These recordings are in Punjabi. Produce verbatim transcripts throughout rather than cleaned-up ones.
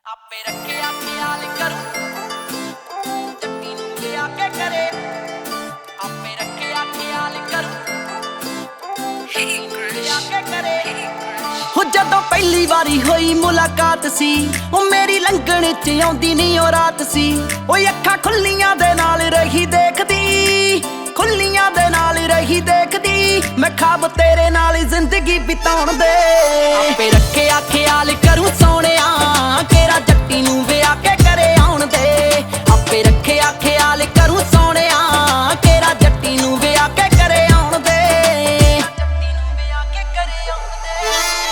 ਆਪੇ ਰੱਖਿਆ ਖਿਆਲ ਕਰੂ ਜੱਟੀ ਨੂੰ ਲਿਆ ਕੇ ਕਰੇ ਆਪੇ ਰੱਖਿਆ ਖਿਆਲ ਕਰੂ ਲਿਆ ਕੇ ਕਰੇ ਹੋ ਜਦੋਂ ਪਹਿਲੀ ਵਾਰੀ ਹੋਈ ਮੁਲਾਕਾਤ ਸੀ ਉਹ ਮੇਰੀ ਲੰਘਣ ਚ ਆਉਂਦੀ ਨਹੀਂ ਉਹ ਰਾਤ ਸੀ ਉਹ ਅੱਖਾਂ ਖੁੱਲੀਆਂ ਦੇ ਨਾਲ ਰਹੀ ਦੇਖਦੀ ਖੁੱਲੀਆਂ ਦੇ ਨਾਲ ਰਹੀ ਦੇਖਦੀ ਮੈਂ ਖਾਬ ਤੇਰੇ ਨਾਲ ਜ਼ਿੰਦਗੀ ਬਿਤਾਉਣ ਦੇ ਆਪੇ ਰੱਖਿਆ ਖਿਆਲ ਕਰੂ ਸੋਹਣਿਆ ਕਿਹੜਾ ਜੱਟੀ ਨੂੰ ਵਿਆਹ ਕੇ ਕਰੇ ਆਉਣ ਦੇ ਆਪੇ ਰੱਖਿਆ ਖਿਆਲ ਕਰੂ ਸੋਹਣਿਆ ਕਿਹੜਾ ਜੱਟੀ ਨੂੰ ਵਿਆਹ ਕੇ ਕਰੇ ਆਉਣ ਦੇ ਜੱਟੀ ਨੂੰ ਵਿਆਹ ਕੇ ਕਰੇ ਆਉਣ ਦੇ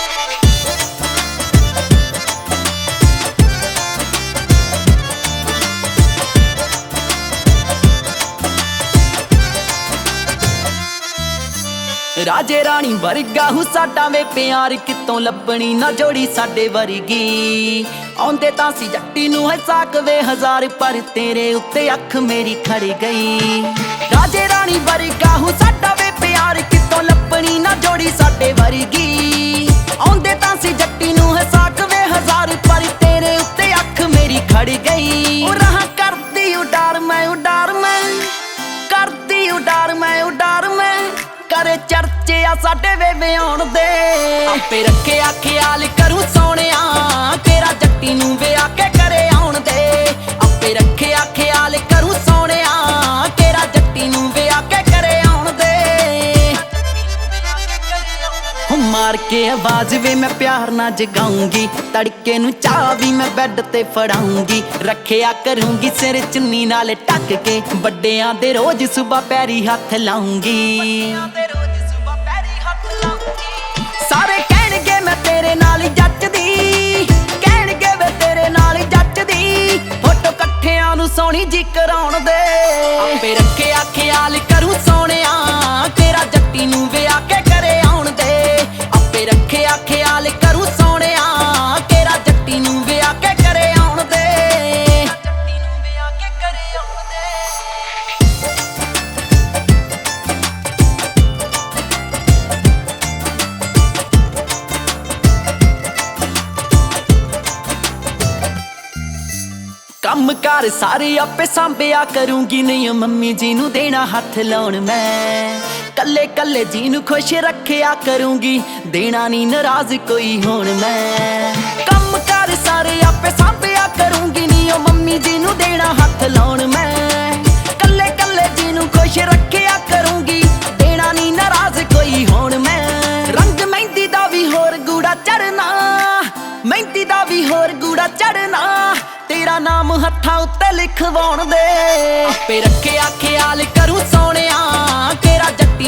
ਰਾਜੇ ਰਾਣੀ ਵਰਗਾ ਹੂ ਸਾਡਾ ਵੇ ਪਿਆਰ ਕਿਤੋਂ ਲੱਭਣੀ ਨਾ ਜੋੜੀ ਸਾਡੇ ਵਰਗੀ ਆਉਂਦੇ ਤਾਂ ਸੀ ਜੱਟੀ ਨੂੰ ਹੈ ਸਾਕਵੇ ਹਜ਼ਾਰ ਪਰ ਤੇਰੇ ਉੱਤੇ ਅੱਖ ਮੇਰੀ ਖੜ ਗਈ ਰਾਜੇ ਰਾਣੀ ਵਰਗਾ ਹੂ ਸਾਡਾ ਵੇ ਪਿਆਰ ਕਿਤੋਂ ਲੱਭਣੀ ਨਾ ਜੋੜੀ ਸਾਡੇ ਵਰਗੀ ਆਉਂਦੇ ਤਾਂ ਸੀ ਜੱਟੀ ਨੂੰ ਹੈ ਸਾਕਵੇ ਹਜ਼ਾਰ ਪਰ ਤੇਰੇ ਉੱਤੇ ਅੱਖ ਮੇਰੀ ਖੜ ਗਈ ਉਹ ਰਹਾ ਕਰਦੀ ਉਡਾਰ ਮੈਂ ਉਡਾਰ ਮੈਂ ਕਰਦੀ ਉਡਾਰ ਮੈਂ ਉਡਾਰ ਮੈਂ ਕਰੇ ਚਰਚੇ ਆ ਸਾਡੇ ਵੇ ਵਿਆਉਣ ਦੇ ਆਪੇ ਰੱਖਿਆ ਖਿਆਲ ਕਰੂ ਸੋਹਣਿਆ ਕਿਹੜਾ ਜੱਟੀ ਨੂੰ ਵਿਆਹ ਕੇ ਕਰੇ ਆਉਣ ਦੇ ਆਪੇ ਰੱਖਿਆ ਖਿਆਲ ਕਰੂ ਸੋਹਣਿਆ ਕਿਹੜਾ ਜੱਟੀ ਨੂੰ ਵਿਆਹ ਕੇ ਕਰੇ ਆਉਣ ਦੇ ਹੋ ਮਾਰ ਕੇ ਆਵਾਜ਼ ਵੇ ਮੈਂ ਪਿਆਰ ਨਾਲ ਜਗਾਉਂਗੀ ਤੜਕੇ ਨੂੰ ਚਾਹ ਵੀ ਮੈਂ ਬੈੱਡ ਤੇ ਫੜਾਉਂਗੀ ਰੱਖਿਆ ਕਰੂੰਗੀ ਸਿਰ ਚੁੰਨੀ ਨਾਲ ਢੱਕ ਕੇ ਵੱਡਿਆਂ ਦੇ ਰੋਜ਼ ਸੁਬਾ ਪੈਰੀ ਹੱਥ ਲਾਉਂਗੀ ਸਾਰੇ ਕਹਿਣਗੇ ਮੈਂ ਤੇਰੇ ਨਾਲ ਜੱਚਦੀ ਕਹਿਣਗੇ ਵੇ ਤੇਰੇ ਨਾਲ ਜੱਚਦੀ ਫੋਟੋ ਇਕੱਠਿਆਂ ਨੂੰ ਸੋਹਣੀ ਜੀ ਕਰਾਉਣ ਦੇ ਆਪੇ ਰੱਖਿਆ ਖਿਆਲ ਕਰੂ ਸੋਹਣਿਆ ਕਿਹੜਾ ਜੱਟੀ ਨੂੰ ਵਿਆਹ ਕੇ ਕਰੇ ਆਉਣ ਦੇ ਆਪੇ ਰੱਖਿਆ ਖਿਆਲ ਕਰੂ ਸੋਹਣਿਆ ਕਿਹੜਾ ਜੱਟੀ ਨੂੰ ਵਿਆਹ ਕੇ ਕਰੇ ਆਉਣ ਦੇ ਜੱਟੀ ਨੂੰ ਵਿਆਹ ਕੇ ਕਰੇ ਆਉਣ ਦੇ ਕੰਮ ਕਾਰ ਸਾਰੇ ਆਪੇ ਸੰਭਿਆ ਕਰੂੰਗੀ ਨਹੀਂ ਮੰਮੀ ਜੀ ਨੂੰ ਦੇਣਾ ਹੱਥ ਲਾਉਣ ਮੈਂ ਕੱਲੇ ਕੱਲੇ ਜੀ ਨੂੰ ਖੁਸ਼ ਰੱਖਿਆ ਕਰੂੰਗੀ ਦੇਣਾ ਨਹੀਂ ਨਾਰਾਜ਼ ਕੋਈ ਹੋਣ ਮੈਂ ਕੰਮ ਕਾਰ ਸਾਰੇ ਆਪੇ ਸੰਭਿਆ ਕਰੂੰਗੀ ਨਹੀਂ ਉਹ ਮੰਮੀ ਜੀ ਨੂੰ ਦੇਣਾ ਹੱਥ ਲਾਉਣ ਮੈਂ ਕੱਲੇ ਕੱਲੇ ਜੀ ਨੂੰ ਖੁਸ਼ ਰੱਖਿਆ ਕਰੂੰਗੀ ਦੇਣਾ ਨਹੀਂ ਨਾਰਾਜ਼ ਕੋਈ ਹੋਣ ਮੈਂ ਰੰਗ ਮਹਿੰਦੀ ਦਾ ਵੀ ਹੋਰ ਗੂੜਾ ਚੜਨਾ ਮਹਿੰਦੀ ਦਾ ਵੀ ਹੋਰ ਗੂੜਾ ਚੜਨਾ ਤੇਰਾ ਨਾਮ ਹੱਥਾਂ ਉੱਤੇ ਲਿਖਵਾਉਣ ਦੇ ਆਪੇ ਰੱਖਿਆ ਖਿਆਲ ਕਰੂ ਸੋਹਣਿਆ ਕਿਹੜਾ ਜੱਟੀ